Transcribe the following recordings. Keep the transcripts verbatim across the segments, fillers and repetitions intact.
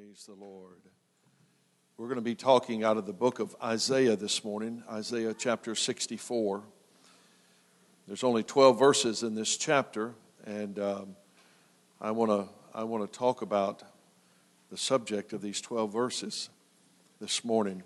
Praise the Lord. We're going to be talking out of the book of Isaiah this morning, Isaiah chapter sixty-four. There's only twelve verses in this chapter, and um, I want to I want to talk about the subject of these twelve verses this morning.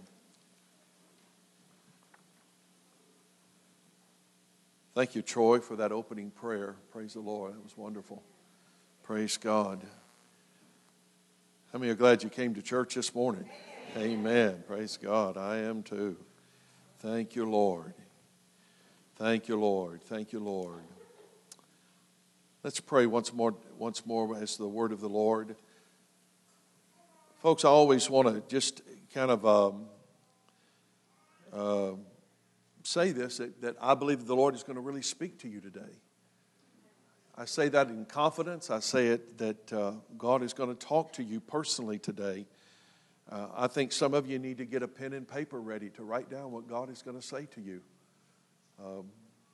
Thank you, Troy, for that opening prayer. Praise the Lord. It was wonderful. Praise God. How many are glad you came to church this morning? Amen. Praise God. I am too. Thank you, Lord. Thank you, Lord. Thank you, Lord. Let's pray once more, once more as the word of the Lord. Folks, I always want to just kind of um, uh, say this, that, that I believe the Lord is going to really speak to you today. I say that in confidence. I say it that uh, God is going to talk to you personally today. Uh, I think some of you need to get a pen and paper ready to write down what God is going to say to you. Um,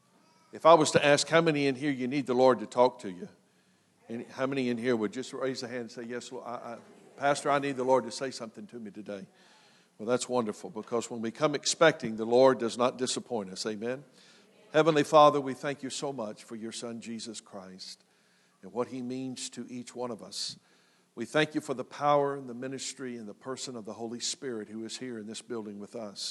if I was to ask how many in here you need the Lord to talk to you, and how many in here would just raise a hand and say, yes, Lord, I, I, Pastor, I need the Lord to say something to me today. Well, that's wonderful, because when we come expecting, the Lord does not disappoint us. Amen. Heavenly Father, we thank you so much for your Son, Jesus Christ, and what he means to each one of us. We thank you for the power and the ministry and the person of the Holy Spirit who is here in this building with us.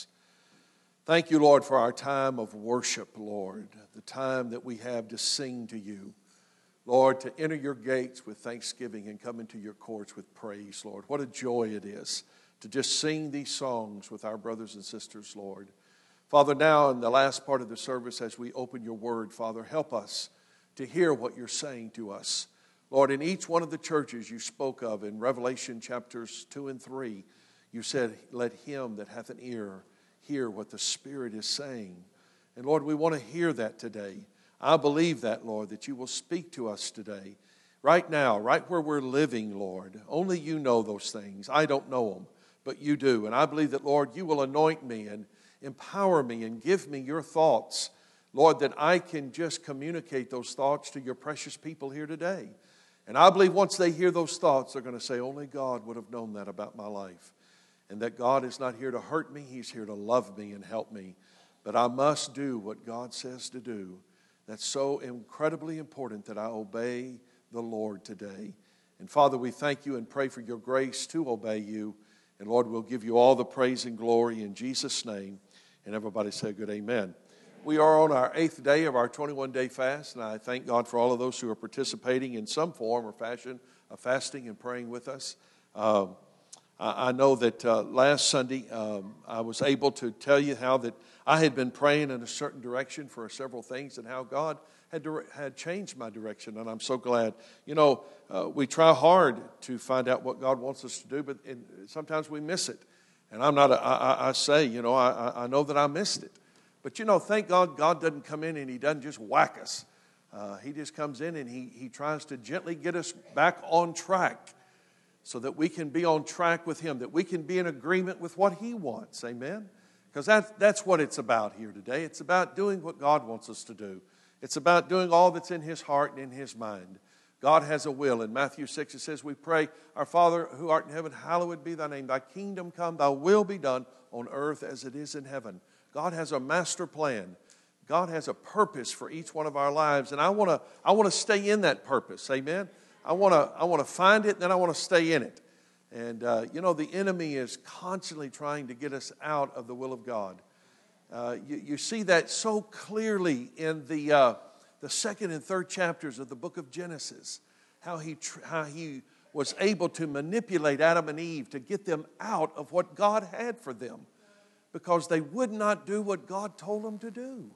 Thank you, Lord, for our time of worship, Lord, the time that we have to sing to you. Lord, to enter your gates with thanksgiving and come into your courts with praise, Lord. What a joy it is to just sing these songs with our brothers and sisters, Lord. Father, now in the last part of the service, as we open your word, Father, help us to hear what you're saying to us. Lord, in each one of the churches you spoke of in Revelation chapters two and three, you said, let him that hath an ear hear what the Spirit is saying. And Lord, we want to hear that today. I believe that, Lord, that you will speak to us today. Right now, right where we're living, Lord. Only you know those things. I don't know them, but you do. And I believe that, Lord, you will anoint me and empower me and give me your thoughts, Lord, that I can just communicate those thoughts to your precious people here today. And I believe once they hear those thoughts, they're going to say, only God would have known that about my life. And that God is not here to hurt me, he's here to love me and help me. But I must do what God says to do. That's so incredibly important that I obey the Lord today. And Father, we thank you and pray for your grace to obey you. And Lord, we'll give you all the praise and glory in Jesus' name. And everybody say good amen. We are on our eighth day of our twenty-one day fast, and I thank God for all of those who are participating in some form or fashion of fasting and praying with us. Um, I, I know that uh, last Sunday um, I was able to tell you how that I had been praying in a certain direction for several things and how God had dire- had changed my direction, and I'm so glad. You know, uh, we try hard to find out what God wants us to do, but in, sometimes we miss it. And I'm not, a, I, I say, you know, I, I know that I missed it. But, you know, thank God God doesn't come in and he doesn't just whack us. Uh, he just comes in and he, he tries to gently get us back on track so that we can be on track with him, that we can be in agreement with what he wants. Amen? Because that, that's what it's about here today. It's about doing what God wants us to do. It's about doing all that's in his heart and in his mind. God has a will. In Matthew six, it says, we pray, our Father who art in heaven, hallowed be thy name. Thy kingdom come, thy will be done on earth as it is in heaven. God has a master plan. God has a purpose for each one of our lives. And I want to I want to stay in that purpose. Amen? I want to I want to find it, and then I want to stay in it. And, uh, you know, the enemy is constantly trying to get us out of the will of God. Uh, you, you see that so clearly in the... Uh, the second and third chapters of the book of Genesis, how he how he was able to manipulate Adam and Eve to get them out of what God had for them because they would not do what God told them to do.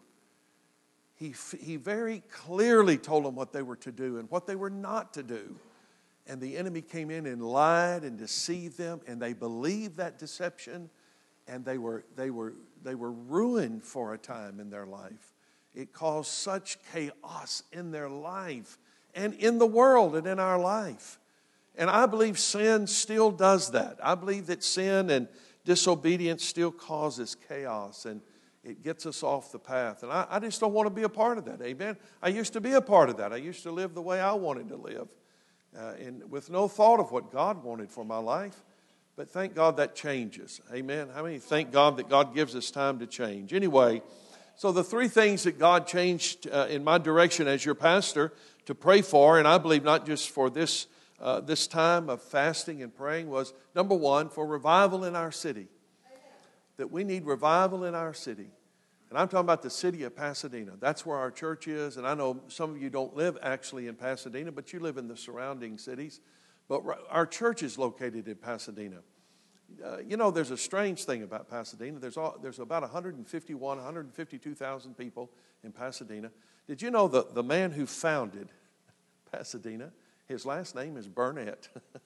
He, he very clearly told them what they were to do and what they were not to do. And the enemy came in and lied and deceived them, and they believed that deception, and they were they were they were ruined for a time in their life. It caused such chaos in their life and in the world and in our life. And I believe sin still does that. I believe that sin and disobedience still causes chaos and it gets us off the path. And I, I just don't want to be a part of that. Amen. I used to be a part of that. I used to live the way I wanted to live uh, and with no thought of what God wanted for my life. But thank God that changes. Amen. How many thank God that God gives us time to change? Anyway, so the three things that God changed uh, in my direction as your pastor to pray for, and I believe not just for this uh, this time of fasting and praying, was number one, for revival in our city. That we need revival in our city. And I'm talking about the city of Pasadena. That's where our church is. And I know some of you don't live actually in Pasadena, but you live in the surrounding cities. But our church is located in Pasadena. Uh, you know, there's a strange thing about Pasadena. There's all, there's about one hundred fifty-one, one hundred fifty-two thousand people in Pasadena. Did you know the, the man who founded Pasadena, his last name is Burnett?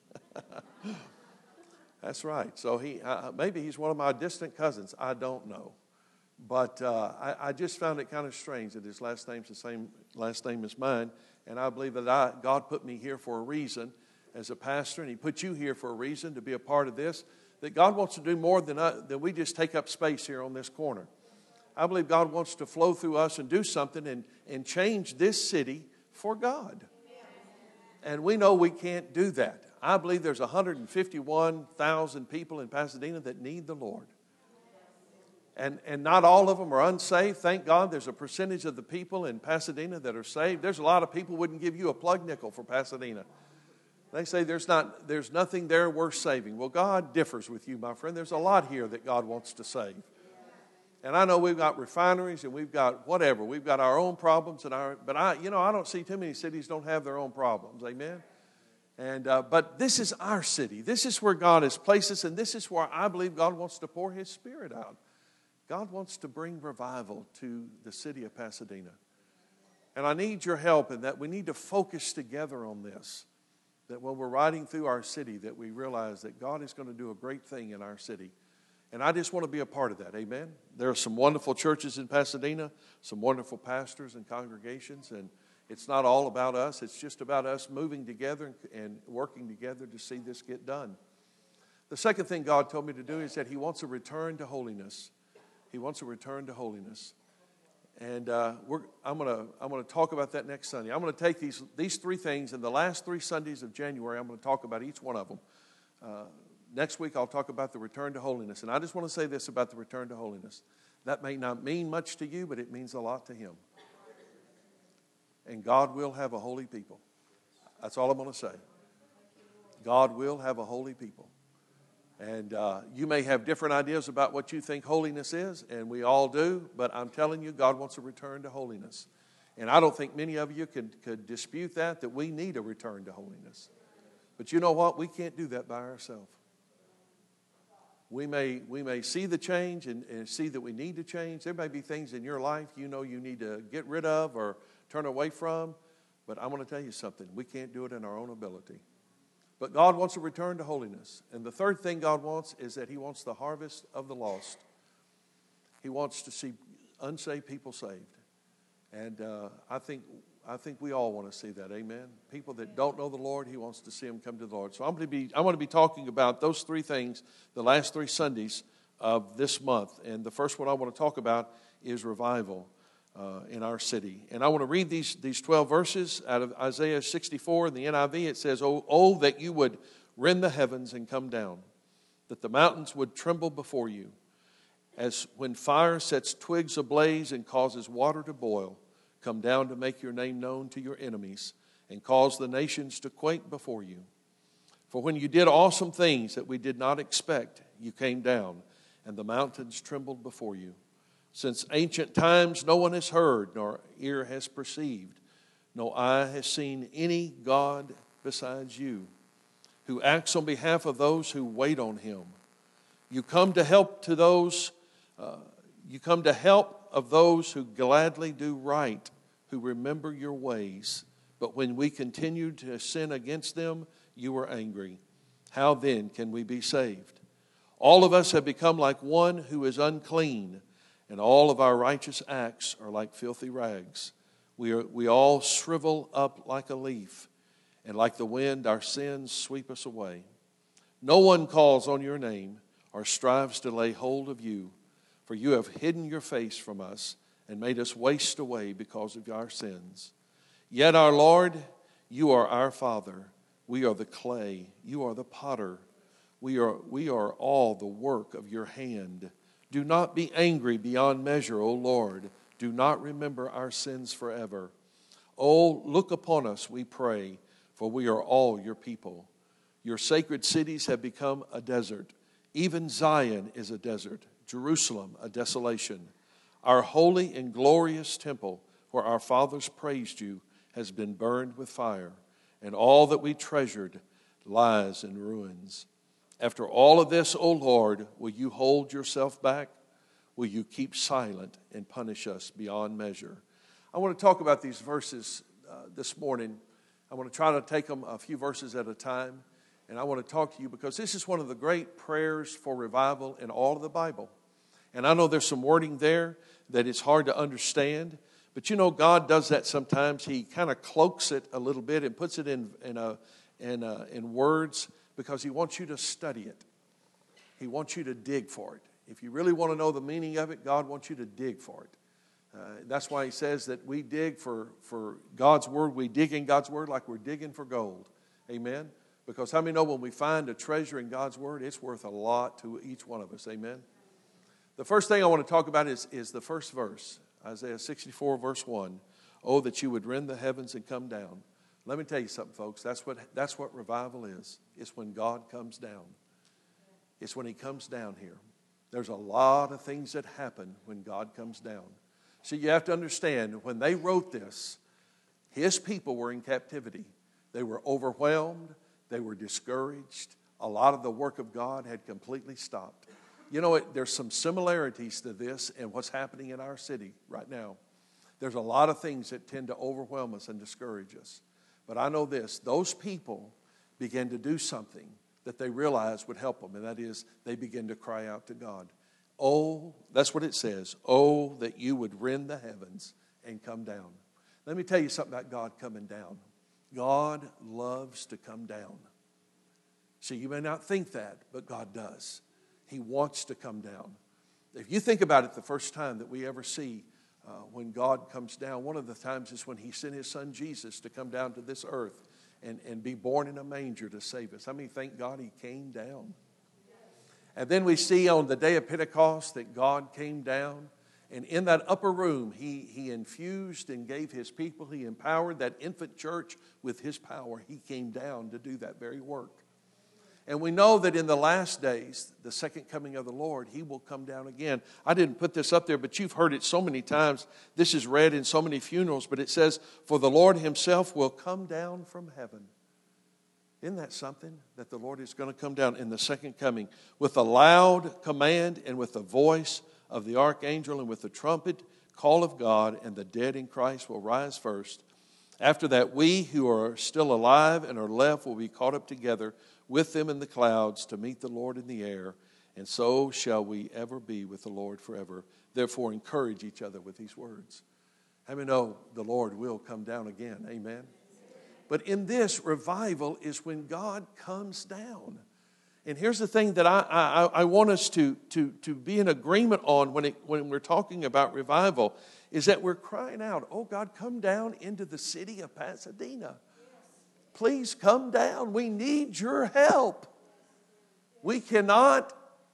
That's right. So he uh, maybe he's one of my distant cousins. I don't know. But uh, I, I just found it kind of strange that his last name's the same last name as mine. And I believe that I, God put me here for a reason as a pastor, and He put you here for a reason to be a part of this. That God wants to do more than, uh, than we just take up space here on this corner. I believe God wants to flow through us and do something and, and change this city for God. And we know we can't do that. I believe there's one hundred fifty-one thousand people in Pasadena that need the Lord. And, and not all of them are unsaved. Thank God there's a percentage of the people in Pasadena that are saved. There's a lot of people who wouldn't give you a plug nickel for Pasadena. They say there's not there's nothing there worth saving. Well, God differs with you, my friend. There's a lot here that God wants to save. And I know we've got refineries and we've got whatever. We've got our own problems. and our But, I, you know, I don't see too many cities don't have their own problems. Amen? And uh, But this is our city. This is where God has placed us. And this is where I believe God wants to pour His Spirit out. God wants to bring revival to the city of Pasadena. And I need your help in that we need to focus together on this. That when we're riding through our city, that we realize that God is going to do a great thing in our city. And I just want to be a part of that. Amen? There are some wonderful churches in Pasadena, some wonderful pastors and congregations, and it's not all about us. It's just about us moving together and working together to see this get done. The second thing God told me to do is that He wants a return to holiness. He wants a return to holiness. And uh, we're, I'm going to I'm going to talk about that next Sunday. I'm going to take these these three things, and the last three Sundays of January, I'm going to talk about each one of them. Uh, next week, I'll talk about the return to holiness. And I just want to say this about the return to holiness. That may not mean much to you, but it means a lot to Him. And God will have a holy people. That's all I'm going to say. God will have a holy people. And uh, you may have different ideas about what you think holiness is, and we all do, but I'm telling you, God wants a return to holiness. And I don't think many of you could, could dispute that, that we need a return to holiness. But you know what? We can't do that by ourselves. We may, we may see the change and, and see that we need to change. There may be things in your life you know you need to get rid of or turn away from, but I'm going to tell you something. We can't do it in our own ability. But God wants a return to holiness. And the third thing God wants is that He wants the harvest of the lost. He wants to see unsaved people saved. And uh, I think I think we all want to see that. Amen. People that don't know the Lord, He wants to see them come to the Lord. So I'm going to be I'm going to be talking about those three things the last three Sundays of this month. And the first one I want to talk about is revival uh, in our city. And I want to read these these twelve verses out of Isaiah sixty-four in the N I V. It says, "Oh, oh, that you would rend the heavens and come down, that the mountains would tremble before you, as when fire sets twigs ablaze and causes water to boil. Come down to make your name known to your enemies and cause the nations to quake before you. For when you did awesome things that we did not expect, you came down, and the mountains trembled before you. Since ancient times no one has heard, nor ear has perceived, no eye has seen any God besides you, who acts on behalf of those who wait on Him. You come to help to those, uh, you come to help of those who gladly do right, who remember your ways. But when we continued to sin against them, you were angry. How then can we be saved? All of us have become like one who is unclean, and all of our righteous acts are like filthy rags. We are, we all shrivel up like a leaf, and like the wind our sins sweep us away. No one calls on your name or strives to lay hold of you, for you have hidden your face from us and made us waste away because of our sins. Yet, our Lord, you are our Father. We are the clay. You are the potter. We are, we are all the work of your hand. Do not be angry beyond measure, O Lord. Do not remember our sins forever. Oh, look upon us, we pray, for we are all your people. Your sacred cities have become a desert. Even Zion is a desert, Jerusalem a desolation. Our holy and glorious temple, where our fathers praised you, has been burned with fire, and all that we treasured lies in ruins. After all of this, O Lord, will you hold yourself back? Will you keep silent and punish us beyond measure? I want to talk about these verses uh, this morning. I want to try to take them a few verses at a time. And I want to talk to you because this is one of the great prayers for revival in all of the Bible. And I know there's some wording there that it's hard to understand. But you know, God does that sometimes. He kind of cloaks it a little bit and puts it in, in, a, in, a, in words because He wants you to study it. He wants you to dig for it. If you really want to know the meaning of it, God wants you to dig for it. Uh, that's why He says that we dig for, for God's Word. We dig in God's Word like we're digging for gold. Amen? Because how many know when we find a treasure in God's Word, it's worth a lot to each one of us. Amen? The first thing I want to talk about is, is the first verse. Isaiah sixty-four, verse one. Oh, that you would rend the heavens and come down. Let me tell you something, folks. That's what, that's what revival is. It's when God comes down. It's when He comes down here. There's a lot of things that happen when God comes down. So you have to understand, when they wrote this, His people were in captivity. They were overwhelmed. They were discouraged. A lot of the work of God had completely stopped. You know, it, there's some similarities to this and what's happening in our city right now. There's a lot of things that tend to overwhelm us and discourage us. But I know this, those people began to do something that they realized would help them, and that is they began to cry out to God. Oh, that's what it says. Oh, that you would rend the heavens and come down. Let me tell you something about God coming down. God loves to come down. See, you may not think that, but God does. He wants to come down. If you think about it, the first time that we ever see uh, when God comes down, one of the times is when He sent His Son Jesus to come down to this earth and, and be born in a manger to save us. I mean, thank God He came down. And then we see on the day of Pentecost that God came down. And in that upper room, he, he infused and gave His people, He empowered that infant church with His power. He came down to do that very work. And we know that in the last days, the second coming of the Lord, He will come down again. I didn't put this up there, but you've heard it so many times. This is read in so many funerals, but it says, for the Lord Himself will come down from heaven. Isn't that something? That the Lord is going to come down in the second coming with a loud command and with the voice of the archangel and with the trumpet call of God, and the dead in Christ will rise first. After that, we who are still alive and are left will be caught up together with them in the clouds to meet the Lord in the air, and so shall we ever be with the Lord forever. Therefore, encourage each other with these words. How many know the Lord will come down again? Amen. But in this, revival is when God comes down. And here's the thing that I, I, I want us to, to, to be in agreement on when, it, when we're talking about revival, is that we're crying out, oh God, come down into the city of Pasadena. Please come down. We need your help. We cannot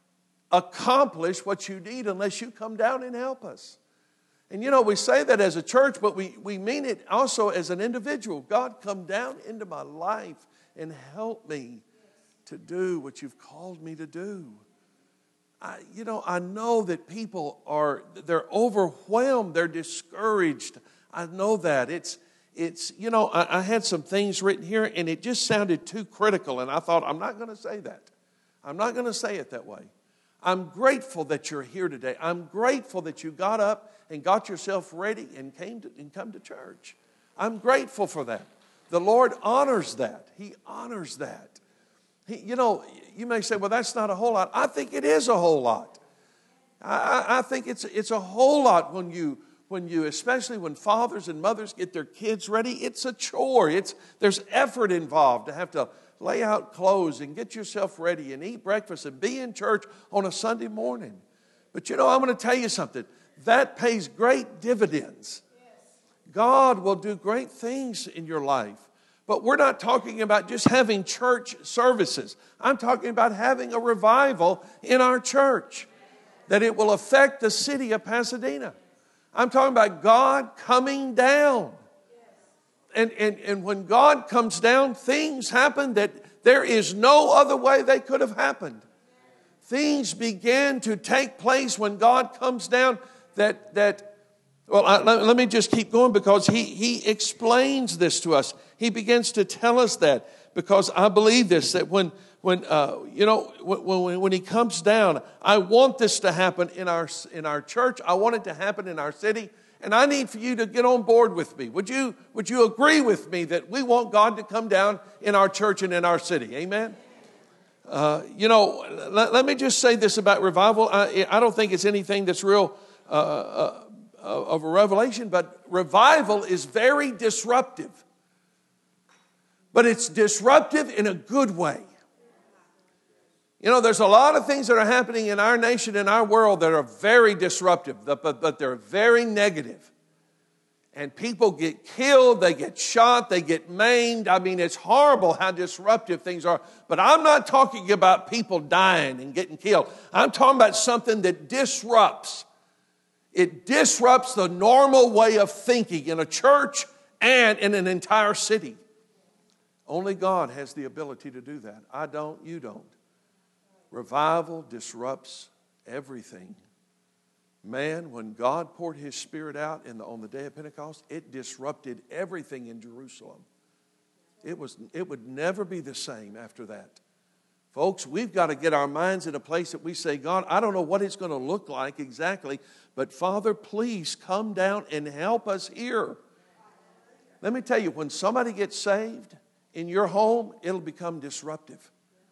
accomplish what you need unless you come down and help us. And you know, we say that as a church, but we, we mean it also as an individual. God, come down into my life and help me to do what you've called me to do. I, you know, I know that people are, they're overwhelmed, they're discouraged. I know that. It's, it's you know, I, I had some things written here and it just sounded too critical. And I thought, I'm not going to say that. I'm not going to say it that way. I'm grateful that you're here today. I'm grateful that you got up and got yourself ready and came to, and come to church. I'm grateful for that. The Lord honors that. He honors that. He, you know, you may say, well, that's not a whole lot. I think it is a whole lot. I, I think it's, it's a whole lot when you, when you, especially when fathers and mothers get their kids ready. It's a chore. It's, there's effort involved to have to lay out clothes and get yourself ready and eat breakfast and be in church on a Sunday morning. But you know, I'm going to tell you something. That pays great dividends. God will do great things in your life. But we're not talking about just having church services. I'm talking about having a revival in our church, that it will affect the city of Pasadena. I'm talking about God coming down. And, and, and when God comes down, things happen that there is no other way they could have happened. Things begin to take place when God comes down that, that well, I, let, let me just keep going, because he, he explains this to us. He begins to tell us that, because I believe this, that when, when uh, you know, when, when he comes down, I want this to happen in our, in our church. I want it to happen in our city. And I need for you to get on board with me. Would you, would you agree with me that we want God to come down in our church and in our city? Amen? Uh, you know, let, let me just say this about revival. I, I don't think it's anything that's real uh, uh, of a revelation, but revival is very disruptive. But it's disruptive in a good way. You know, there's a lot of things that are happening in our nation, in our world, that are very disruptive, but, but they're very negative. And people get killed, they get shot, they get maimed. I mean, it's horrible how disruptive things are. But I'm not talking about people dying and getting killed. I'm talking about something that disrupts. It disrupts the normal way of thinking in a church and in an entire city. Only God has the ability to do that. I don't, you don't. Revival disrupts everything. Man, when God poured His Spirit out in the, on the day of Pentecost, it disrupted everything in Jerusalem. It was, it would never be the same after that. Folks, we've got to get our minds in a place that we say, God, I don't know what it's going to look like exactly, but Father, please come down and help us here. Let me tell you, when somebody gets saved in your home, it'll become disruptive.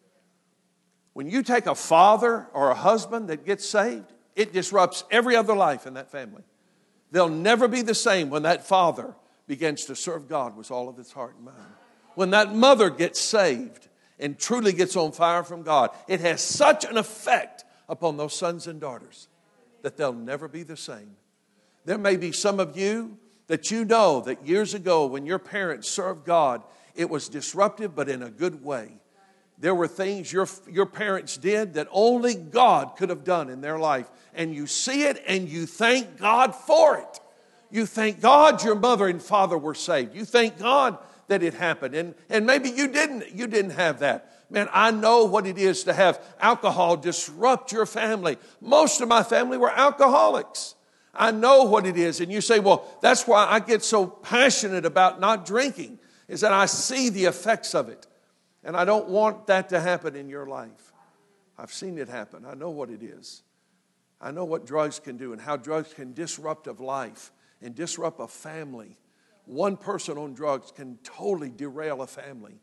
When you take a father or a husband that gets saved, it disrupts every other life in that family. They'll never be the same when that father begins to serve God with all of his heart and mind. When that mother gets saved and truly gets on fire from God, it has such an effect upon those sons and daughters that they'll never be the same. There may be some of you that you know that years ago when your parents served God, it was disruptive but in a good way. There were things your, your parents did that only God could have done in their life. And you see it and you thank God for it. You thank God your mother and father were saved. You thank God that it happened. And, and maybe you didn't, you didn't have that. Man, I know what it is to have alcohol disrupt your family. Most of my family were alcoholics. I know what it is. And you say, well, that's why I get so passionate about not drinking, is that I see the effects of it. And I don't want that to happen in your life. I've seen it happen. I know what it is. I know what drugs can do and how drugs can disrupt a life and disrupt a family. One person on drugs can totally derail a family.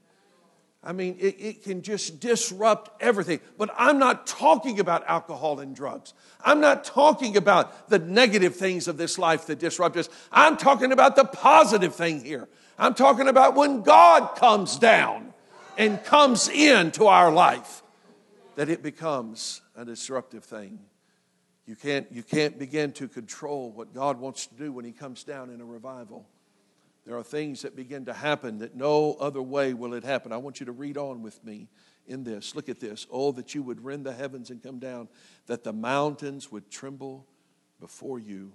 I mean, it, it can just disrupt everything. But I'm not talking about alcohol and drugs. I'm not talking about the negative things of this life that disrupt us. I'm talking about the positive thing here. I'm talking about when God comes down and comes into our life, that it becomes a disruptive thing. You can't, you can't begin to control what God wants to do when He comes down in a revival. There are things that begin to happen that no other way will it happen. I want you to read on with me in this. Look at this. Oh, that you would rend the heavens and come down, that the mountains would tremble before you.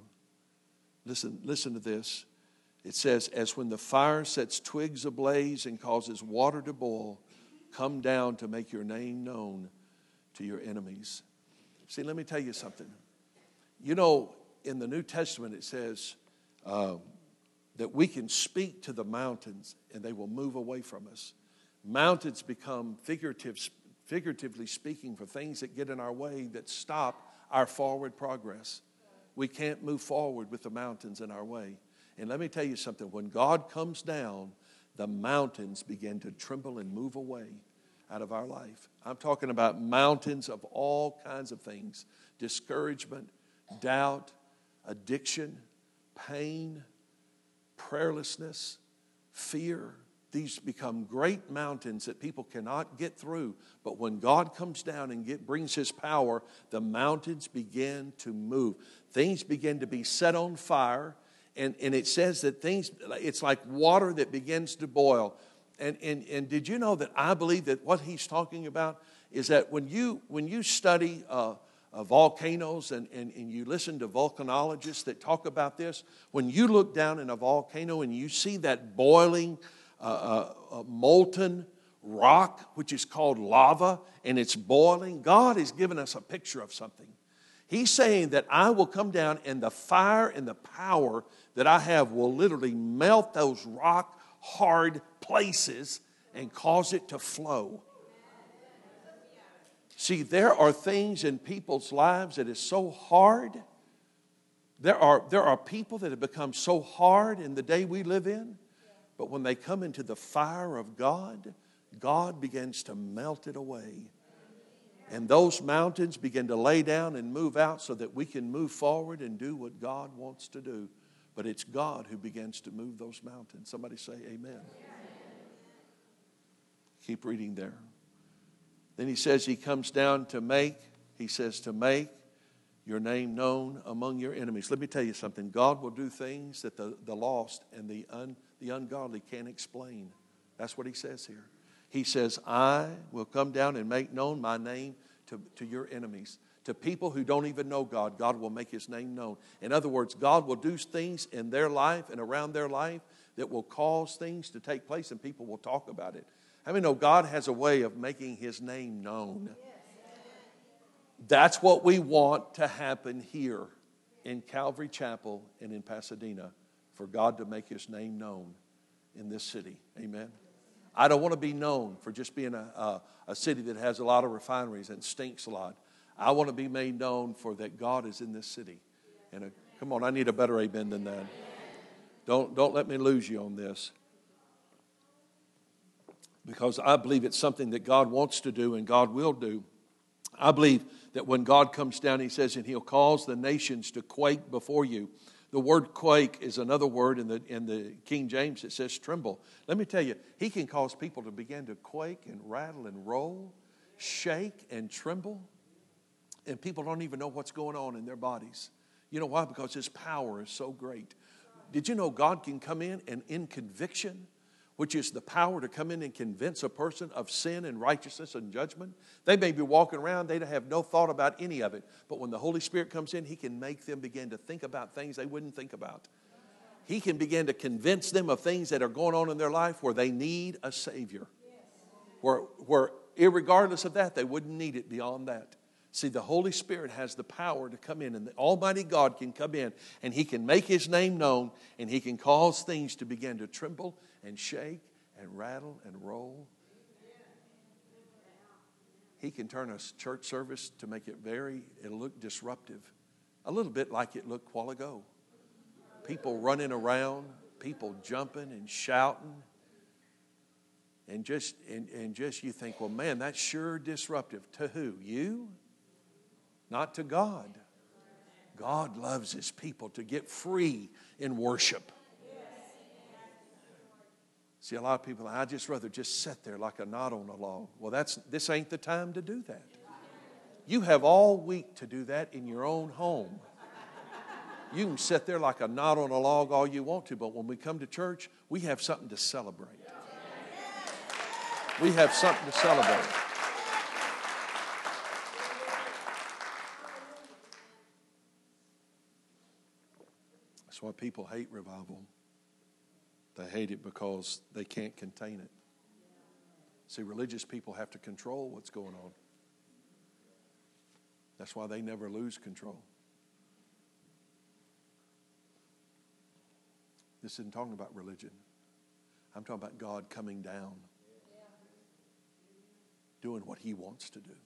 Listen, listen to this. It says, as when the fire sets twigs ablaze and causes water to boil, come down to make your name known to your enemies. See, let me tell you something. You know, in the New Testament it says uh, that we can speak to the mountains and they will move away from us. Mountains become figurative, figuratively speaking, for things that get in our way that stop our forward progress. We can't move forward with the mountains in our way. And let me tell you something. When God comes down, the mountains begin to tremble and move away out of our life. I'm talking about mountains of all kinds of things. Discouragement, doubt, addiction, pain, prayerlessness, fear. These become great mountains that people cannot get through. But when God comes down and get, brings His power, the mountains begin to move. Things begin to be set on fire. And, and it says that things, it's like water that begins to boil. And, and, and did you know that I believe that what he's talking about is that when you, when you study uh, uh, volcanoes and, and, and you listen to volcanologists that talk about this, when you look down in a volcano and you see that boiling, uh, uh, uh, molten rock, which is called lava, and it's boiling, God has given us a picture of something. He's saying that I will come down and the fire and the power that I have will literally melt those rock hard places and cause it to flow. See, there are things in people's lives that is so hard. There are, there are people that have become so hard in the day we live in, but when they come into the fire of God, God begins to melt it away. And those mountains begin to lay down and move out so that we can move forward and do what God wants to do. But it's God who begins to move those mountains. Somebody say amen. Keep reading there. Then he says he comes down to make, he says to make your name known among your enemies. Let me tell you something. God will do things that the, the lost and the, un, the ungodly can't explain. That's what he says here. He says, I will come down and make known my name to, to your enemies. To people who don't even know God, God will make his name known. In other words, God will do things in their life and around their life that will cause things to take place and people will talk about it. How many know God has a way of making his name known? That's what we want to happen here in Calvary Chapel and in Pasadena, for God to make his name known in this city. Amen. I don't want to be known for just being a, a, a city that has a lot of refineries and stinks a lot. I want to be made known for that God is in this city. And a, come on, I need a better amen than that. Don't, don't let me lose you on this. Because I believe it's something that God wants to do and God will do. I believe that when God comes down, he says, and he'll cause the nations to quake before you. The word quake is another word in the, in the King James. It says tremble. Let me tell you, he can cause people to begin to quake and rattle and roll, shake and tremble. And people don't even know what's going on in their bodies. You know why? Because his power is so great. Did you know God can come in and in conviction, which is the power to come in and convince a person of sin and righteousness and judgment? They may be walking around, they have no thought about any of it. But when the Holy Spirit comes in, he can make them begin to think about things they wouldn't think about. He can begin to convince them of things that are going on in their life where they need a Savior. Where, where irregardless of that, they wouldn't need it beyond that. See, the Holy Spirit has the power to come in, and the Almighty God can come in, and he can make his name known, and he can cause things to begin to tremble and shake and rattle and roll. He can turn a church service to make it very, it'll look disruptive. A little bit like it looked a while ago. People running around, people jumping and shouting. And just, and, and just you think, well, man, that's sure disruptive. To who? You? Not to God. God loves his people to get free in worship. See, a lot of people, I'd just rather just sit there like a knot on a log. Well, that's this ain't the time to do that. You have all week to do that in your own home. You can sit there like a knot on a log all you want to, but when we come to church, we have something to celebrate. We have something to celebrate. That's why people hate revival. They hate it because they can't contain it. See, religious people have to control what's going on. That's why they never lose control. This isn't talking about religion. I'm talking about God coming down, doing what he wants to do.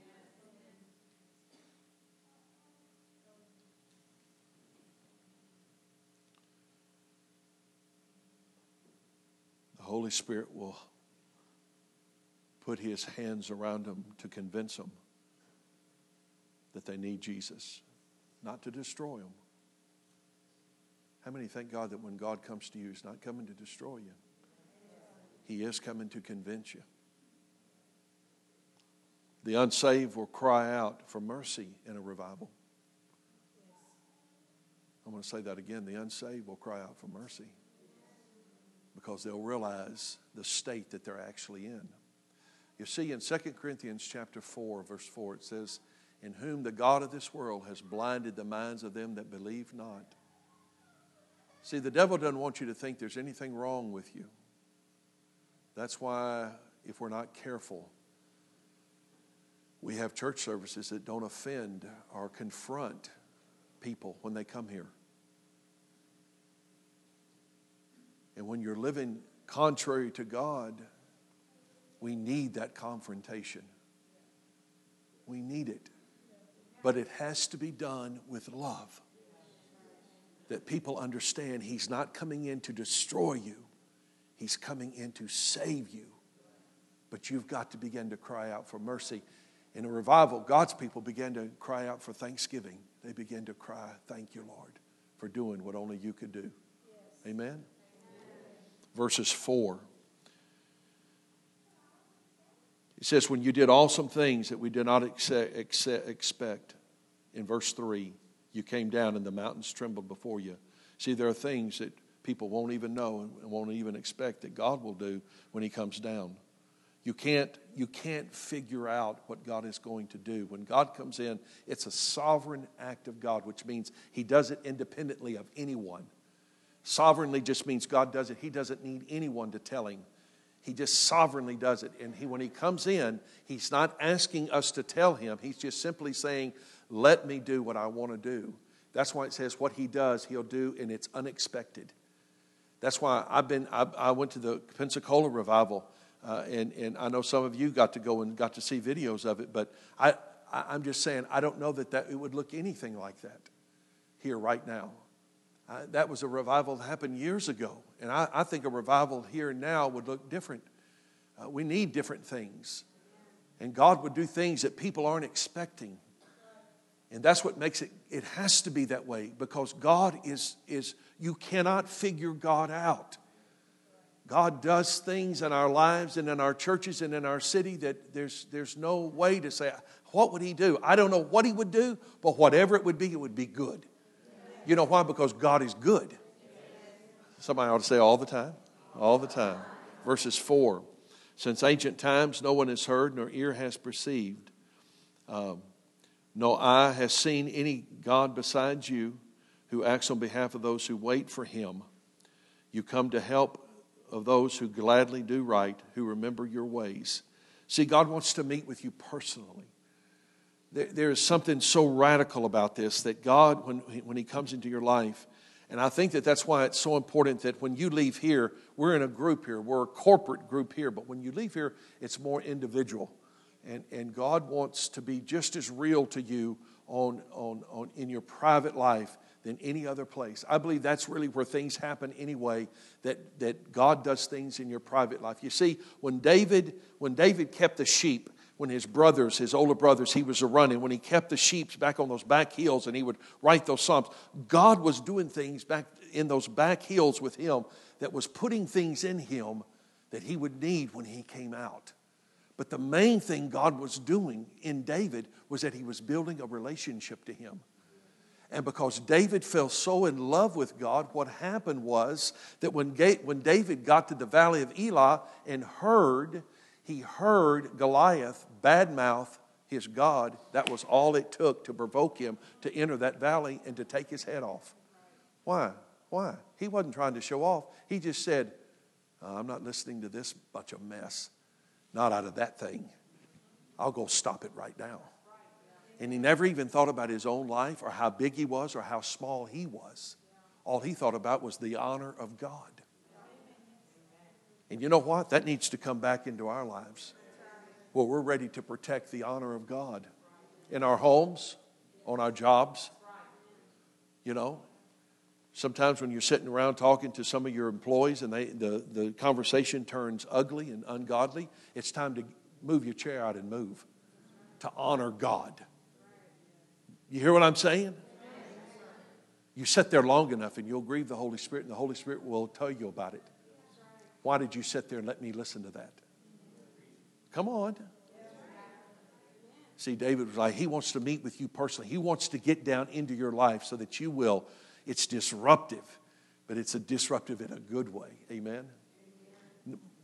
The Holy Spirit will put his hands around them to convince them that they need Jesus, not to destroy them. How many thank God that when God comes to you, he's not coming to destroy you? He is coming to convince you. The unsaved will cry out for mercy in a revival. I'm going to say that again. The unsaved will cry out for mercy. because they'll realize the state that they're actually in. You see, in Second Corinthians chapter four, verse four, it says, in whom the God of this world has blinded the minds of them that believe not. See, the devil doesn't want you to think there's anything wrong with you. That's why, if we're not careful, we have church services that don't offend or confront people when they come here. And when you're living contrary to God, we need that confrontation. We need it. But it has to be done with love. That people understand He's not coming in to destroy you. He's coming in to save you. But you've got to begin to cry out for mercy. In a revival, God's people began to cry out for thanksgiving. They began to cry, thank you, Lord, for doing what only you could do. Yes. Amen? Amen? Verses four. It says, when you did awesome things that we did not expect. In verse three, you came down and the mountains trembled before you. See, there are things that people won't even know and won't even expect that God will do when He comes down. You can't, you can't figure out what God is going to do. When God comes in, it's a sovereign act of God, which means He does it independently of anyone. Sovereignly just means God does it. He doesn't need anyone to tell Him. He just sovereignly does it. And he, when He comes in, He's not asking us to tell Him. He's just simply saying, let me do what I want to do. That's why it says what He does, He'll do, and it's unexpected. That's why I've been. I, I went to the Pensacola revival, uh, and and I know some of you got to go and got to see videos of it. But I, I I'm just saying I don't know that, that it would look anything like that here right now. Uh, that was a revival that happened years ago, and I, I think a revival here and now would look different. Uh, we need different things, and God would do things that people aren't expecting. And that's what makes it, it has to be that way, because God is, is, you cannot figure God out. God does things in our lives and in our churches and in our city that there's, there's no way to say, what would He do? I don't know what He would do, but whatever it would be, it would be good. You know why? Because God is good. Somebody ought to say all the time, all the time. Verses four, since ancient times no one has heard nor ear has perceived. Um, No eye has seen any God besides you who acts on behalf of those who wait for Him. You come to help of those who gladly do right, who remember your ways. See, God wants to meet with you personally. There, there is something so radical about this that God, when, when He comes into your life, and I think that that's why it's so important that when you leave here, we're in a group here, we're a corporate group here, but when you leave here, it's more individual. And, and God wants to be just as real to you on, on, on in your private life than any other place. I believe that's really where things happen anyway, that, that God does things in your private life. You see, when David, when David kept the sheep, when his brothers, his older brothers, he was a running, when he kept the sheep back on those back hills and he would write those psalms, God was doing things back in those back hills with him that was putting things in him that he would need when he came out. But the main thing God was doing in David was that He was building a relationship to Him. And because David fell so in love with God, what happened was that when, when David got to the valley of Elah and heard, he heard Goliath badmouth his God, that was all it took to provoke him to enter that valley and to take his head off. Why? Why? He wasn't trying to show off. He just said, I'm not listening to this bunch of mess. Not out of that thing. I'll go stop it right now. And he never even thought about his own life or how big he was or how small he was. All he thought about was the honor of God. And you know what? That needs to come back into our lives. Well, we're ready to protect the honor of God in our homes, on our jobs. You know, sometimes when you're sitting around talking to some of your employees and they, the, the conversation turns ugly and ungodly, it's time to move your chair out and move to honor God. You hear what I'm saying? You sit there long enough and you'll grieve the Holy Spirit, and the Holy Spirit will tell you about it. Why did you sit there and let me listen to that? Come on. See, David was like, He wants to meet with you personally. He wants to get down into your life so that you will. It's disruptive, but it's a disruptive in a good way. Amen?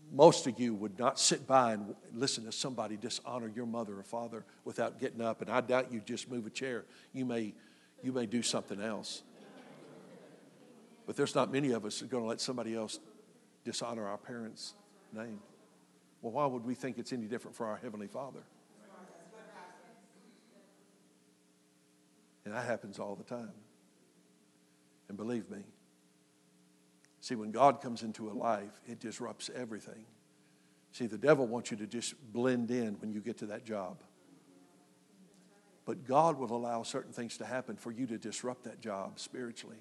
most of you would not sit by and listen to somebody dishonor your mother or father without getting up. And I doubt you just move a chair. You may, you may do something else. But there's not many of us that are going to let somebody else dishonor our parents' name. Well, why would we think it's any different for our Heavenly Father? And that happens all the time. And believe me, see, when God comes into a life, it disrupts everything. See, the devil wants you to just blend in when you get to that job. But God will allow certain things to happen for you to disrupt that job spiritually.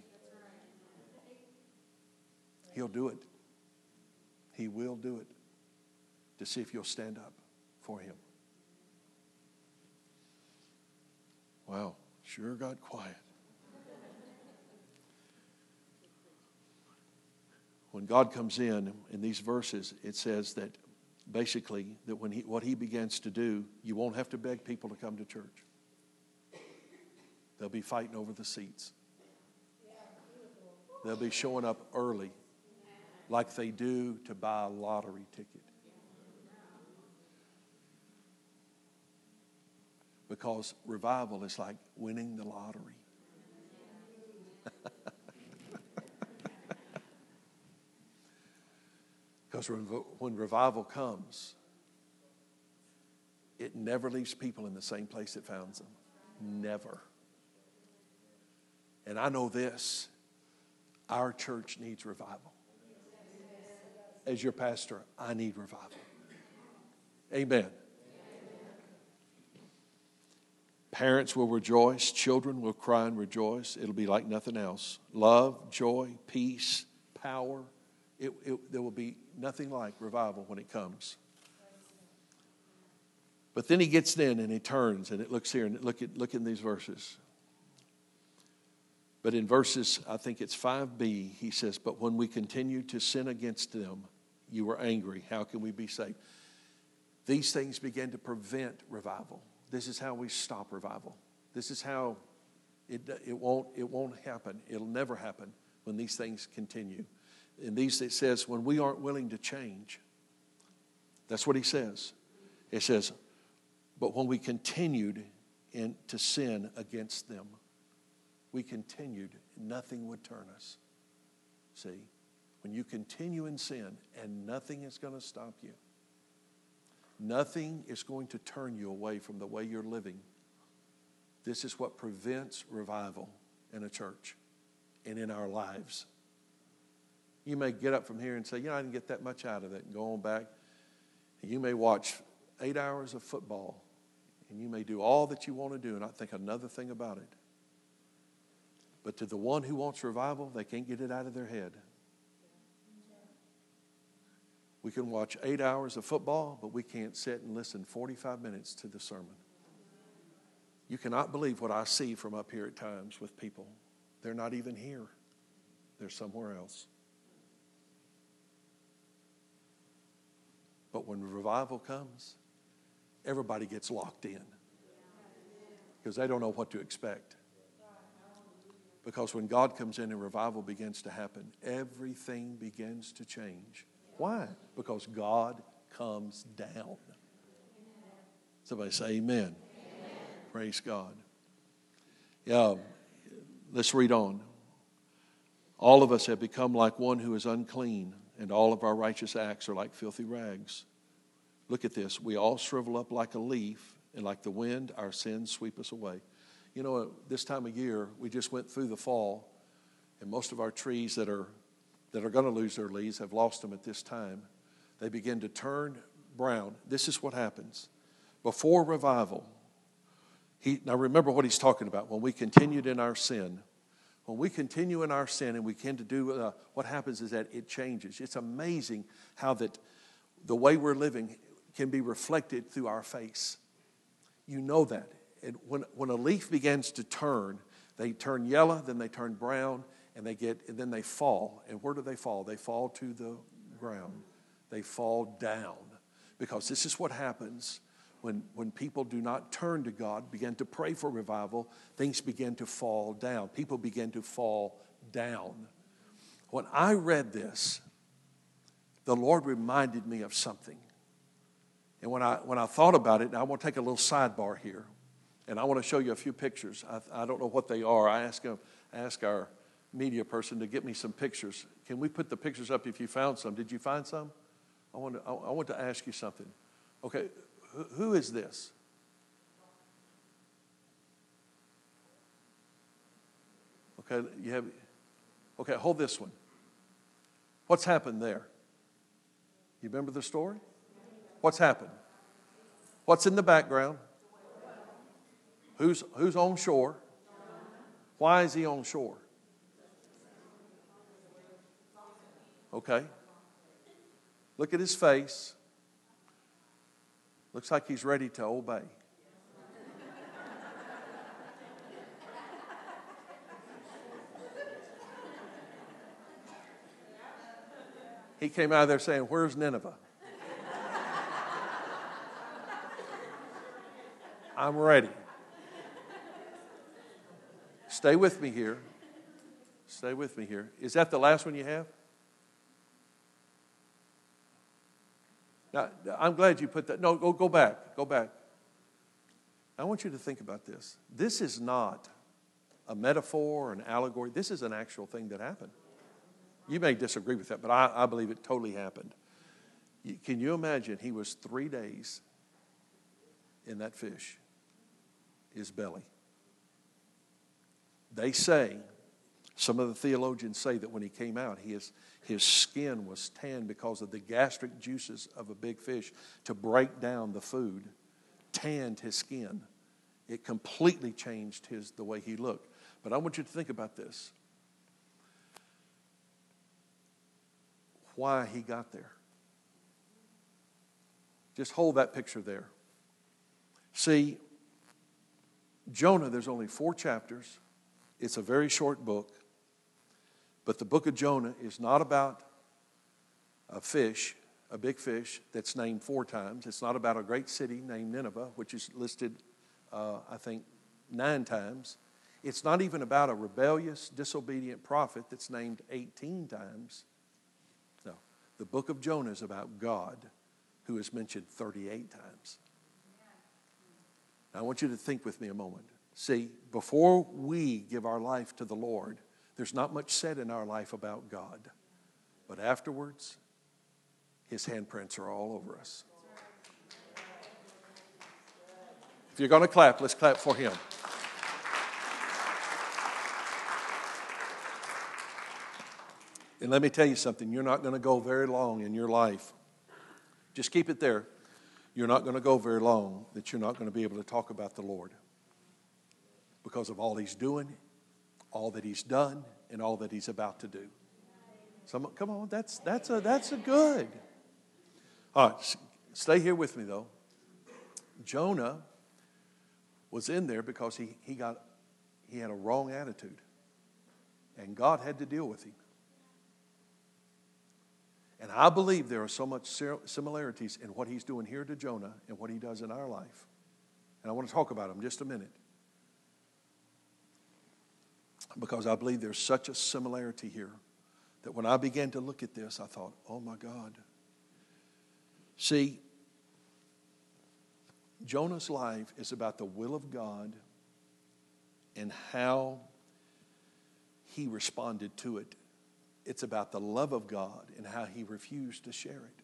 He'll do it. He will do it to see if you'll stand up for him. Wow, sure got quiet. When God comes in, in these verses, it says that basically that when he, what he begins to do, you won't have to beg people to come to church. They'll be fighting over the seats. They'll be showing up early like they do to buy a lottery ticket. Because revival is like winning the lottery. Because when revival comes, it never leaves people in the same place it found them. Never. And I know this, our church needs revival. As your pastor, I need revival. Amen. Parents will rejoice. Children will cry and rejoice. It'll be like nothing else. Love, joy, peace, power. It, it, there will be nothing like revival when it comes. But then he gets in and he turns and it looks here and look at look in these verses. But in verses, I think it's five b, he says, but when we continue to sin against them, you were angry. How can we be saved? These things begin to prevent revival. This is how we stop revival. This is how it, it won't it won't happen. It'll never happen when these things continue. In these, it says, when we aren't willing to change. That's what he says. It says, but when we continued in, to sin against them, we continued, nothing would turn us. See, when you continue in sin and nothing is going to stop you, nothing is going to turn you away from the way you're living. This is what prevents revival in a church and in our lives. You may get up from here and say, you know, I didn't get that much out of it, and go on back. And you may watch eight hours of football, and you may do all that you want to do and not think another thing about it. But to the one who wants revival, they can't get it out of their head. We can watch eight hours of football, but we can't sit and listen forty-five minutes to the sermon. You cannot believe what I see from up here at times with people. They're not even here. They're somewhere else. But when revival comes, everybody gets locked in because they don't know what to expect. Because when God comes in and revival begins to happen, everything begins to change. Why? Because God comes down. Somebody say amen. Amen. Praise God. Yeah, let's read on. All of us have become like one who is unclean, and all of our righteous acts are like filthy rags. Look at this. We all shrivel up like a leaf, and like the wind, our sins sweep us away. You know, this time of year, we just went through the fall, and most of our trees that are that are going to lose their leaves have lost them at this time. They begin to turn brown. This is what happens. Before revival, he, now remember what he's talking about. When we continued in our sin, when we continue in our sin and we tend to do, uh, what happens is that it changes. It's amazing how that the way we're living can be reflected through our face. You know that. And when, when a leaf begins to turn, they turn yellow, then they turn brown, and they get, and then they fall. And where do they fall? They fall to the ground. They fall down. Because this is what happens when, when people do not turn to God, begin to pray for revival, things begin to fall down. People begin to fall down. When I read this, the Lord reminded me of something. And when I, when I thought about it, and I want to take a little sidebar here, and I want to show you a few pictures. I, I don't know what they are. I asked, him, I asked our media person to get me some pictures. Can we put the pictures up if you found some? Did you find some? I want to, I, I want to ask you something. Okay, who, who is this? Okay, you have. Okay, hold this one. What's happened there? You remember the story? What's happened? What's in the background? Who's who's on shore? Why is he on shore? Okay. Look at his face. Looks like he's ready to obey. He came out of there saying, "Where's Nineveh?" I'm ready. Stay with me here. Stay with me here. Is that the last one you have? Now, I'm glad you put that. No, go, go back. Go back. I want you to think about this. This is not a metaphor or an allegory. This is an actual thing that happened. You may disagree with that, but I, I believe it totally happened. You, can you imagine he was three days in that fish, his belly? They say, some of the theologians say that when he came out, his, his skin was tanned because of the gastric juices of a big fish to break down the food, tanned his skin. It completely changed his the way he looked. But I want you to think about this. Why he got there. Just hold that picture there. See, Jonah, there's only four chapters. It's a very short book. But the book of Jonah is not about a fish, a big fish that's named four times. It's not about a great city named Nineveh, which is listed, uh, I think, nine times. It's not even about a rebellious, disobedient prophet that's named eighteen times. No, the book of Jonah is about God, who is mentioned thirty-eight times. Now, I want you to think with me a moment. See, before we give our life to the Lord, there's not much said in our life about God. But afterwards, His handprints are all over us. If you're going to clap, let's clap for Him. And let me tell you something. You're not going to go very long in your life. Just keep it there. You're not going to go very long that you're not going to be able to talk about the Lord. Because of all He's doing, all that He's done, and all that He's about to do. Some, come on, that's that's a that's a good. All right, stay here with me though. Jonah was in there because he he got he had a wrong attitude, and God had to deal with him. And I believe there are so much similarities in what He's doing here to Jonah and what He does in our life. And I want to talk about them just a minute. Because I believe there's such a similarity here that when I began to look at this, I thought, oh my God. See, Jonah's life is about the will of God and how he responded to it. It's about the love of God and how he refused to share it.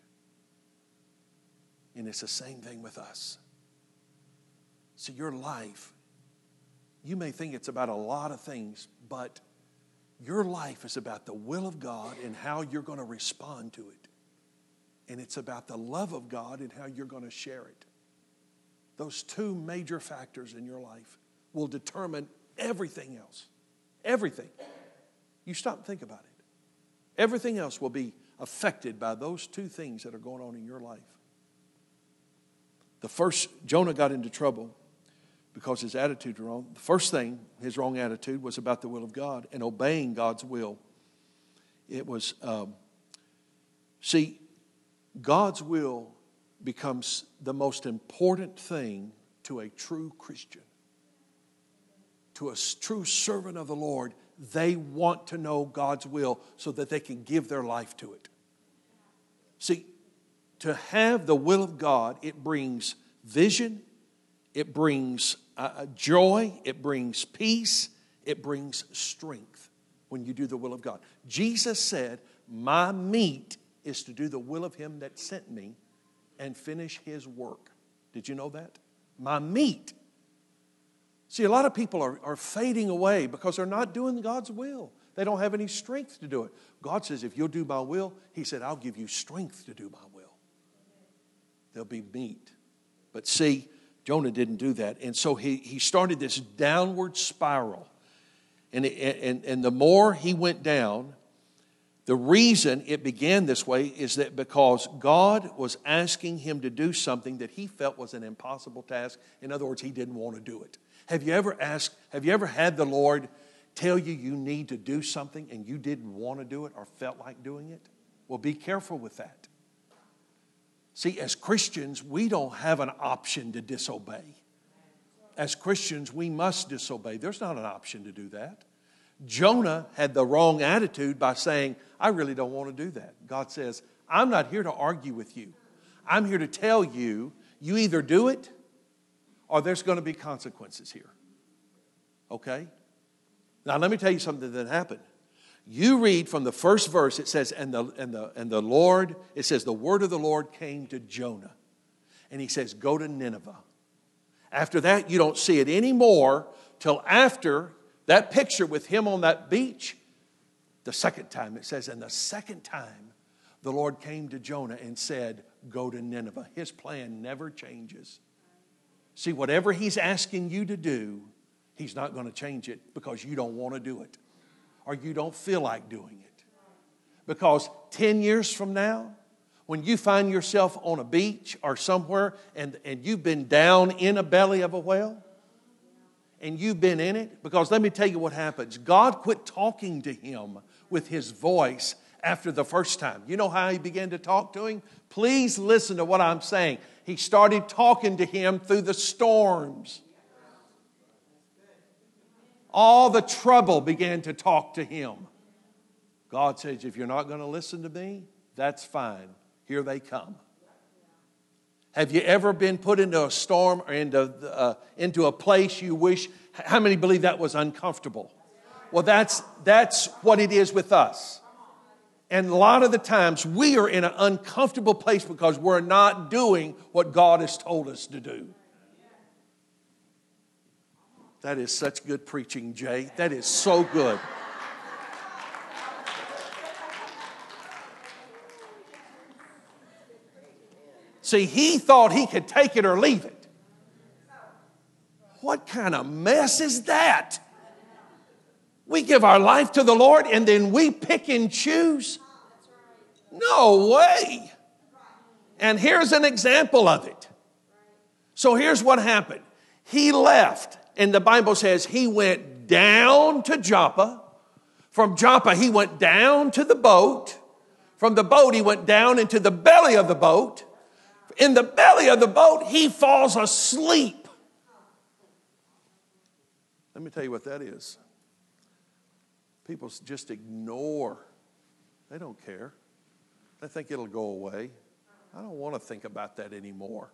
And it's the same thing with us. See, your life, you may think it's about a lot of things, but your life is about the will of God and how you're going to respond to it. And it's about the love of God and how you're going to share it. Those two major factors in your life will determine everything else. Everything. You stop and think about it. Everything else will be affected by those two things that are going on in your life. The first, Jonah got into trouble because his attitude was wrong. The first thing, his wrong attitude, was about the will of God and obeying God's will. It was, um, see, God's will becomes the most important thing to a true Christian. To a true servant of the Lord, they want to know God's will so that they can give their life to it. See, to have the will of God, it brings vision, it brings uh, joy, it brings peace, it brings strength when you do the will of God. Jesus said, my meat is to do the will of Him that sent me and finish His work. Did you know that? My meat. See, a lot of people are, are fading away because they're not doing God's will. They don't have any strength to do it. God says, if you'll do my will, He said, I'll give you strength to do my will. There'll be meat. But see, Jonah didn't do that. And so he, he started this downward spiral. And, it, and, and the more he went down, the reason it began this way is that because God was asking him to do something that he felt was an impossible task. In other words, he didn't want to do it. Have you ever asked, have you ever had the Lord tell you you need to do something and you didn't want to do it or felt like doing it? Well, be careful with that. See, as Christians, we don't have an option to disobey. As Christians, we must disobey. There's not an option to do that. Jonah had the wrong attitude by saying, I really don't want to do that. God says, I'm not here to argue with you. I'm here to tell you, you either do it or there's going to be consequences here. Okay? Now, let me tell you something that happened. You read from the first verse, it says, and the, and the, and the Lord, it says, the word of the Lord came to Jonah. And he says, go to Nineveh. After that, you don't see it anymore till after that picture with him on that beach. The second time, it says, and the second time, the Lord came to Jonah and said, go to Nineveh. His plan never changes. See, whatever He's asking you to do, He's not going to change it because you don't want to do it. Or you don't feel like doing it. Because ten years from now, when you find yourself on a beach or somewhere and, and you've been down in a belly of a whale, and you've been in it, because let me tell you what happens. God quit talking to him with His voice after the first time. You know how He began to talk to him? Please listen to what I'm saying. He started talking to him through the storms. All the trouble began to talk to him. God says, if you're not going to listen to me, that's fine. Here they come. Have you ever been put into a storm or into, uh, into a place you wish? How many believe that was uncomfortable? Well, that's, that's what it is with us. And a lot of the times we are in an uncomfortable place because we're not doing what God has told us to do. That is such good preaching, Jay. That is so good. See, he thought he could take it or leave it. What kind of mess is that? We give our life to the Lord and then we pick and choose? No way. And here's an example of it. So here's what happened. He left. And the Bible says he went down to Joppa. From Joppa, he went down to the boat. From the boat, he went down into the belly of the boat. In the belly of the boat, he falls asleep. Let me tell you what that is. People just ignore. They don't care. They think it'll go away. I don't want to think about that anymore.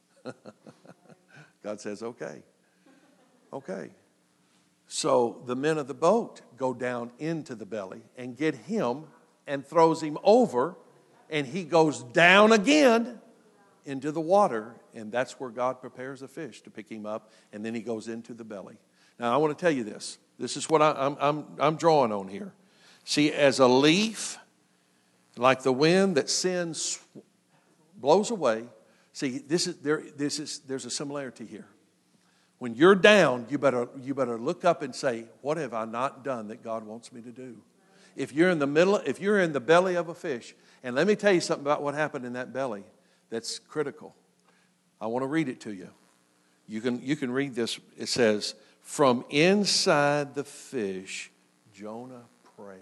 God says, okay. Okay. So the men of the boat go down into the belly and get him and throws him over, and he goes down again into the water, and that's where God prepares a fish to pick him up, and then he goes into the belly. Now, I want to tell you this. This is what I, I'm, I'm, I'm drawing on here. See, as a leaf, like the wind that sin blows away, see, this is there. This is there's a similarity here. When you're down, you better you better look up and say, "What have I not done that God wants me to do?" If you're in the middle, if you're in the belly of a fish, and let me tell you something about what happened in that belly that's critical. I want to read it to you. You can you can read this. It says, "From inside the fish, Jonah prayed."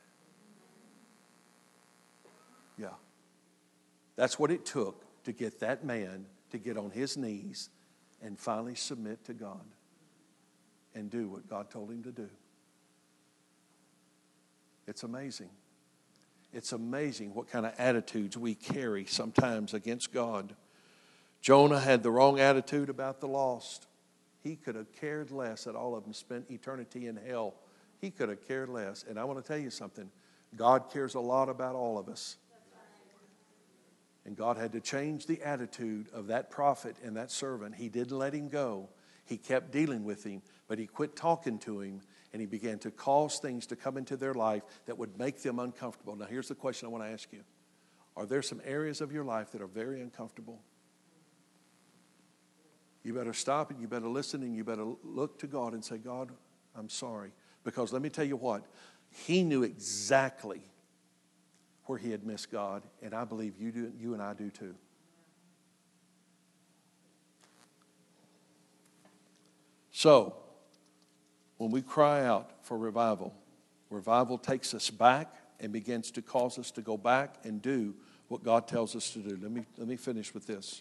Yeah. That's what it took to get that man to get on his knees and finally submit to God and do what God told him to do. It's amazing. It's amazing what kind of attitudes we carry sometimes against God. Jonah had the wrong attitude about the lost. He could have cared less that all of them spent eternity in hell. He could have cared less. And I want to tell you something. God cares a lot about all of us. And God had to change the attitude of that prophet and that servant. He didn't let him go. He kept dealing with him, but he quit talking to him, and he began to cause things to come into their life that would make them uncomfortable. Now, here's the question I want to ask you. Are there some areas of your life that are very uncomfortable? You better stop and you better listen and you better look to God and say, God, I'm sorry. Because let me tell you what, he knew exactly where he had missed God, and I believe you do, you and I do too. So, when we cry out for revival, revival takes us back and begins to cause us to go back and do what God tells us to do. Let me, let me finish with this.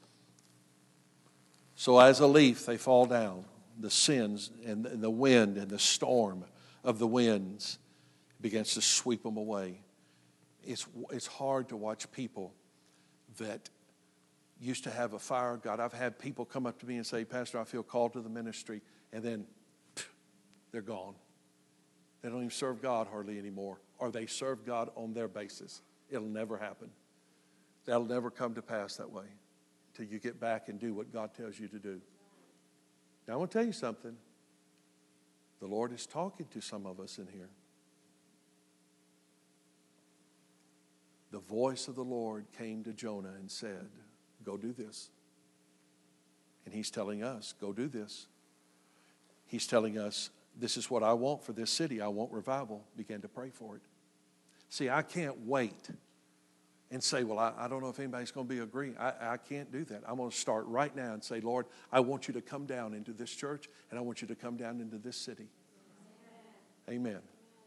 So as a leaf, they fall down. The sins and the wind and the storm of the winds begins to sweep them away. It's, it's hard to watch people that used to have a fire of God. I've had people come up to me and say, Pastor, I feel called to the ministry. And then pff, they're gone. They don't even serve God hardly anymore. Or they serve God on their basis. It'll never happen. That'll never come to pass that way till you get back and do what God tells you to do. Now I want to tell you something. The Lord is talking to some of us in here. The voice of the Lord came to Jonah and said, go do this. And he's telling us, go do this. He's telling us, this is what I want for this city. I want revival. Begin to pray for it. See, I can't wait and say, well, I, I don't know if anybody's going to be agreeing. I, I can't do that. I'm going to start right now and say, Lord, I want you to come down into this church, and I want you to come down into this city. Amen. Amen.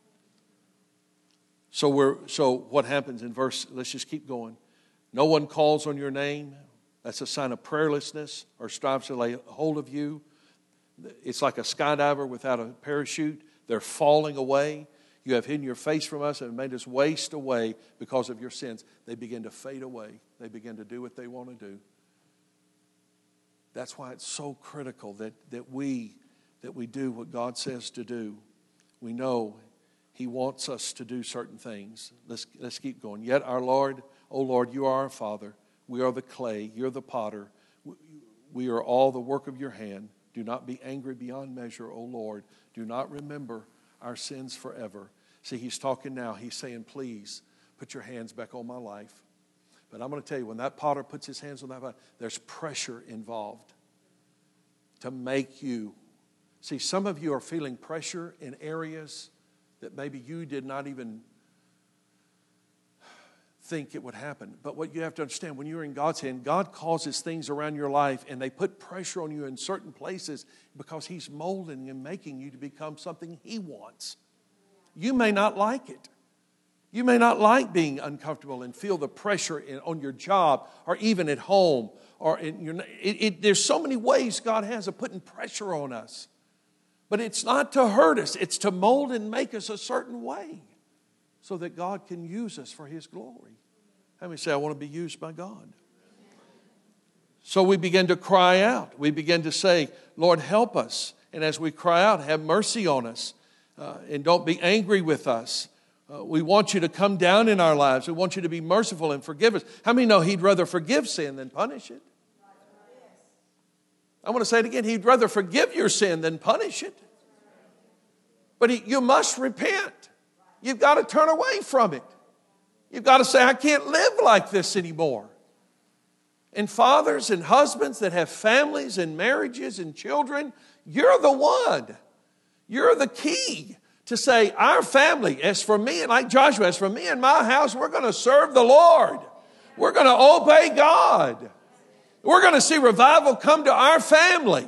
So we're so what happens in verse, let's just keep going. No one calls on your name. That's a sign of prayerlessness or strives to lay hold of you. It's like a skydiver without a parachute. They're falling away. You have hidden your face from us and made us waste away because of your sins. They begin to fade away. They begin to do what they want to do. That's why it's so critical that, that we that we do what God says to do. We know He wants us to do certain things. Let's, let's keep going. Yet our Lord, O Lord, you are our Father. We are the clay. You're the potter. We are all the work of your hand. Do not be angry beyond measure, O Lord. Do not remember our sins forever. See, he's talking now. He's saying, please, put your hands back on my life. But I'm going to tell you, when that potter puts his hands on that life, there's pressure involved to make you. See, some of you are feeling pressure in areas that maybe you did not even think it would happen. But what you have to understand, when you're in God's hand, God causes things around your life and they put pressure on you in certain places because He's molding and making you to become something He wants. You may not like it. You may not like being uncomfortable and feel the pressure in, on your job or even at home. Or in your, it, it, there's so many ways God has of putting pressure on us. But it's not to hurt us. It's to mold and make us a certain way so that God can use us for His glory. How many say, I want to be used by God? So we begin to cry out. We begin to say, Lord, help us. And as we cry out, have mercy on us. Uh, and don't be angry with us. Uh, we want you to come down in our lives. We want you to be merciful and forgive us. How many know He'd rather forgive sin than punish it? I want to say it again. He'd rather forgive your sin than punish it. But he, you must repent. You've got to turn away from it. You've got to say, I can't live like this anymore. And fathers and husbands that have families and marriages and children, you're the one. You're the key to say, our family, as for me, and like Joshua, as for me and my house, we're going to serve the Lord. We're going to obey God. We're going to see revival come to our family.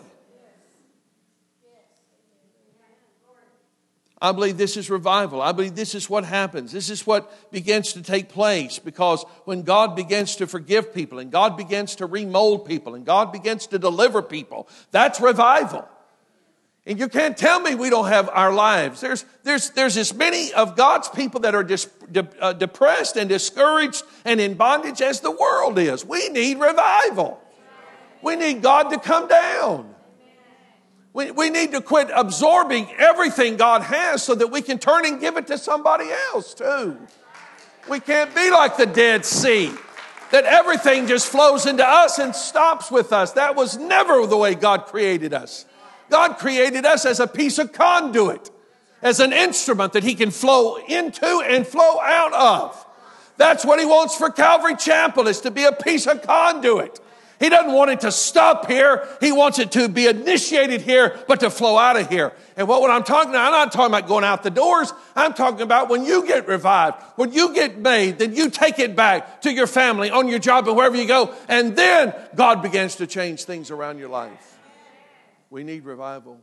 I believe this is revival. I believe this is what happens. This is what begins to take place, because when God begins to forgive people and God begins to remold people and God begins to deliver people, that's revival. And you can't tell me we don't have our lives. There's, there's, there's as many of God's people that are dis, de, uh, depressed and discouraged and in bondage as the world is. We need revival. We need God to come down. We, we need to quit absorbing everything God has so that we can turn and give it to somebody else too. We can't be like the Dead Sea, that everything just flows into us and stops with us. That was never the way God created us. God created us as a piece of conduit, as an instrument that He can flow into and flow out of. That's what He wants for Calvary Chapel, is to be a piece of conduit. He doesn't want it to stop here. He wants it to be initiated here, but to flow out of here. And what, what I'm talking about, I'm not talking about going out the doors. I'm talking about when you get revived, when you get made, then you take it back to your family, on your job, and wherever you go. And then God begins to change things around your life. We need revival.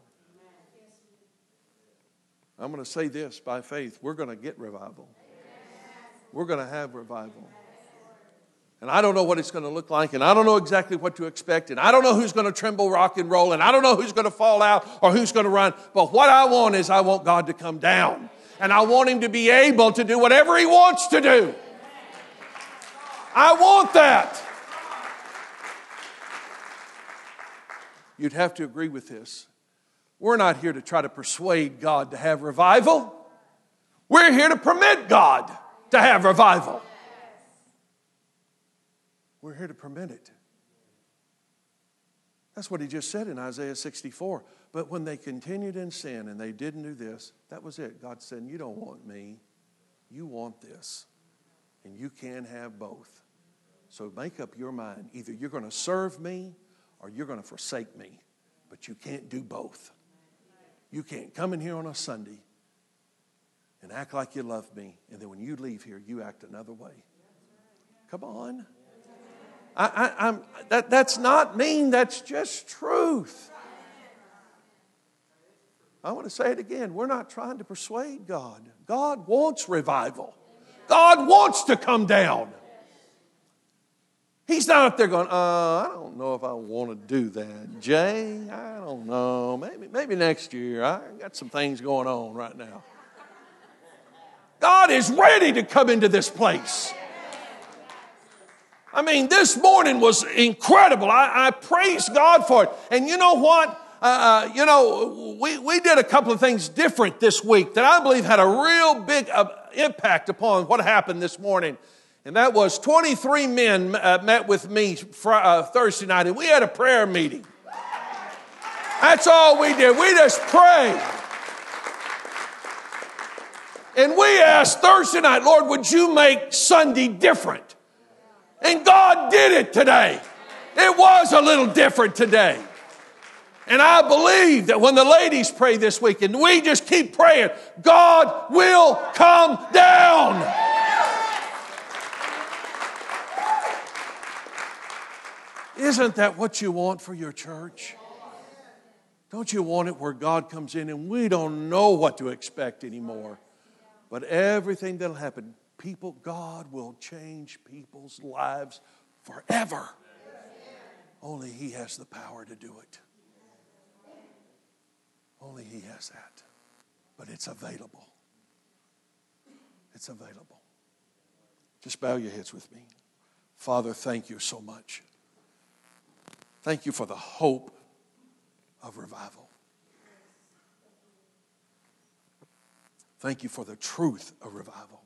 I'm going to say this by faith. We're going to get revival. We're going to have revival. And I don't know what it's going to look like, and I don't know exactly what to expect, and I don't know who's going to tremble, rock, and roll, and I don't know who's going to fall out or who's going to run. But what I want is I want God to come down, and I want Him to be able to do whatever He wants to do. I want that. You'd have to agree with this. We're not here to try to persuade God to have revival. We're here to permit God to have revival. We're here to permit it. That's what He just said in Isaiah sixty-four. But when they continued in sin and they didn't do this, that was it. God said, you don't want me. You want this. And you can have both. So make up your mind. Either you're going to serve me or you're going to forsake me. But you can't do both. You can't come in here on a Sunday and act like you love me, and then when you leave here, you act another way. Come on. I, I, I'm, that, that's not mean. That's just truth. I want to say it again. We're not trying to persuade God. God wants revival. God wants to come down. He's not up there going, uh, I don't know if I want to do that. Jay, I don't know. Maybe, maybe next year. I got some things going on right now. God is ready to come into this place. I mean, this morning was incredible. I, I praise God for it. And you know what? Uh, uh, you know, we, we did a couple of things different this week that I believe had a real big uh, impact upon what happened this morning. And that was twenty-three men uh, met with me fr- uh, Thursday night, and we had a prayer meeting. That's all we did. We just prayed. And we asked Thursday night, Lord, would you make Sunday different? And God did it today. It was a little different today. And I believe that when the ladies pray this week, and we just keep praying, God will come down. Isn't that what you want for your church? Don't you want it where God comes in and we don't know what to expect anymore? But everything that'll happen, people, God will change people's lives forever. Only He has the power to do it. Only He has that. But it's available. It's available. Just bow your heads with me. Father, thank you so much. Thank you for the hope of revival. Thank you for the truth of revival.